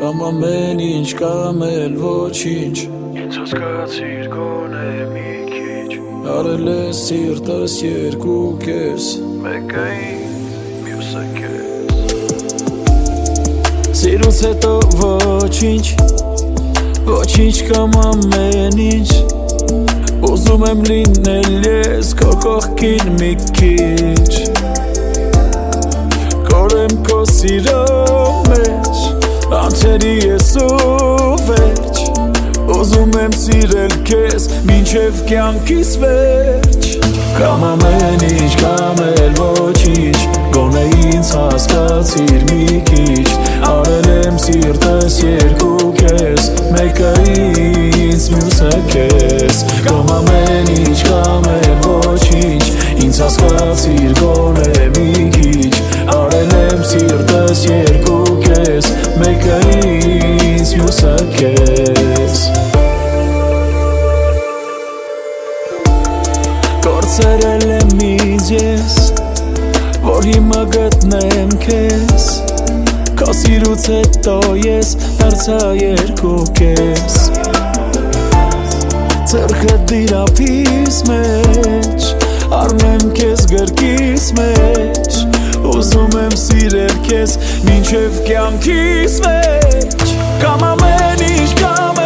Կամ ամեն ինչ, կամ էլ ոչինչ Ինձ հասկացիր գոնե մի քիչ Արել ես սիրտս երկու կես Մեկը ինձ, մյուսը քեզ Սիրուց հետո ոչինչ Ոչինչ կամ ամեն ինչ Ուզում եմ լինել ես քո կողքին մի քիչ Կորեմ քո սիրո մեջ Անցերի ես ու վերջ Ուզում եմ սիրել քեզ մինչև կյանքիս վերջ Կամ ամեն ինչ, կամ էլ ոչինչ Գոնե ինձ հասկացիր մի քիչ Արել եմ սիրտս երկու կես Մեկը ինձ, մյուսը քեզ Կամ ամեն ինչ, կամ էլ ոչինչ Ինձ հասկացիր գոնե մի քիչ Արել եմ սիրտս երկու կես Մեկը ինձ, մյուսը քեզ Կորցրել եմ ինձ ես Որ հիմա գտնեմ քեզ Քո սիրուց հետո ես դարձա երկու կես Ձեռքդ դիրափիս մեջ Առնեմ քեզ գրկիս մեջ Ուզում եմ սիրել քեզ մինչև կյանքիս մեջ Կամ ամեն ինչ, կամ